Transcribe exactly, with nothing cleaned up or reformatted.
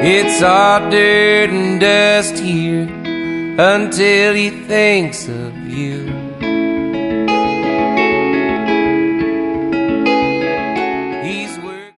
It's all dirt and dust here until he thinks of you.